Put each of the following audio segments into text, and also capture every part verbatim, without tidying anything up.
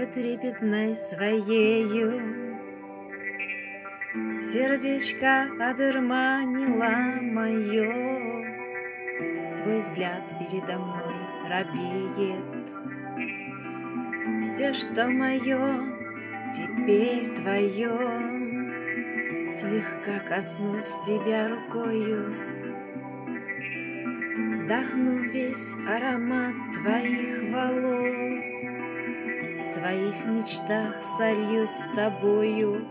трепетной своею сердечко одурманило мое. Твой взгляд передо мной робеет. Все, что мое, теперь твое. Слегка коснусь тебя рукою, вдохну весь аромат твоих волос, в своих мечтах сольюсь с тобою.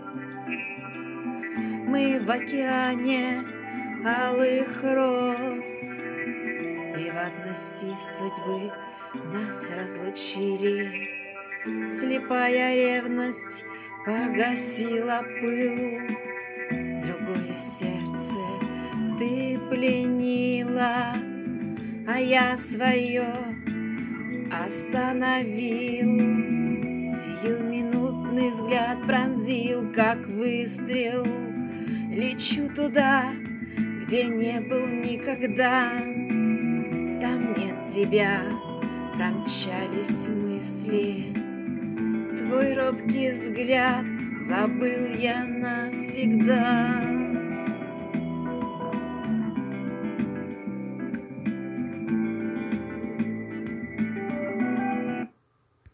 Мы в океане алых роз, приватности судьбы нас разлучили. Слепая ревность погасила пыл, другое сердце ты пленила, а я свое остановил. Сиюминутный взгляд пронзил, как выстрел. Лечу туда, где не был никогда. Там нет тебя, промчались мысли. Твой робкий взгляд забыл я навсегда.